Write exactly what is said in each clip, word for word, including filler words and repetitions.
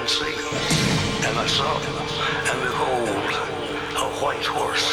and see. And I saw, and behold, a white horse.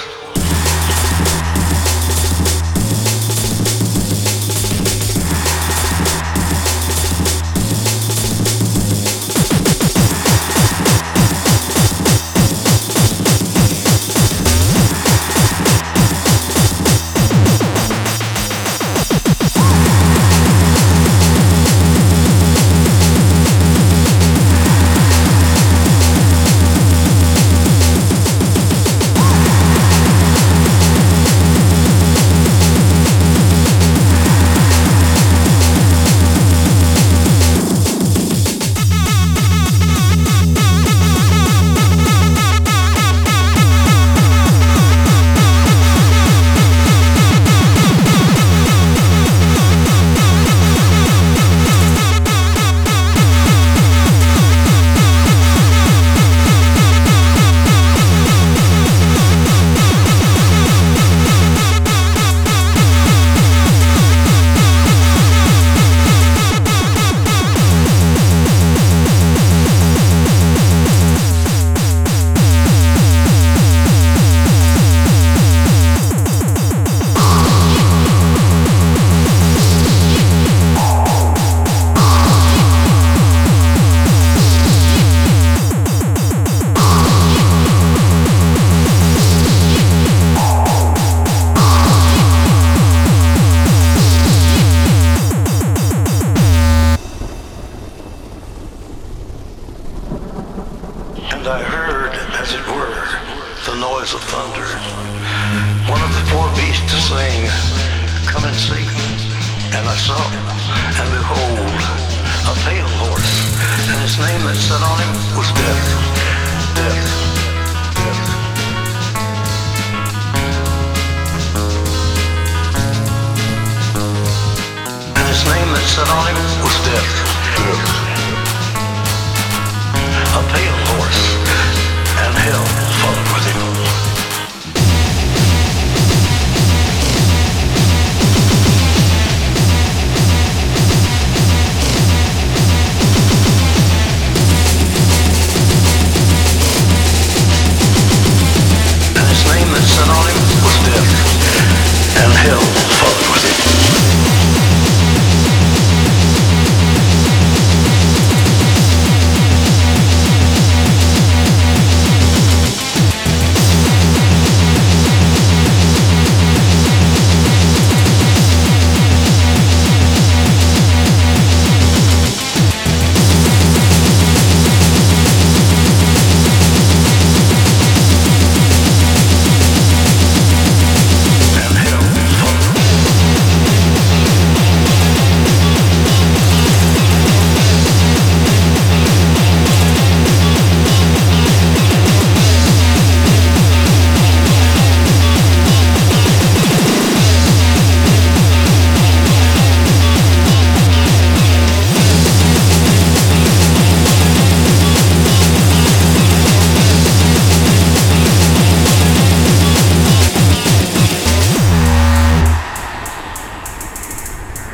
And I heard, as it were, the noise of thunder. One of the four beasts saying, "Come and see." And I saw, and behold, a pale horse, and his name that sat on him was Death. Death. Death. And his name that sat on him was Death. Death. A pale horse, and hell followed with him. And his name that sat on him was Death, and hell followed with him.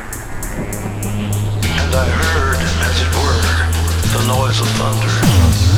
And I heard, as it were, the noise of thunder.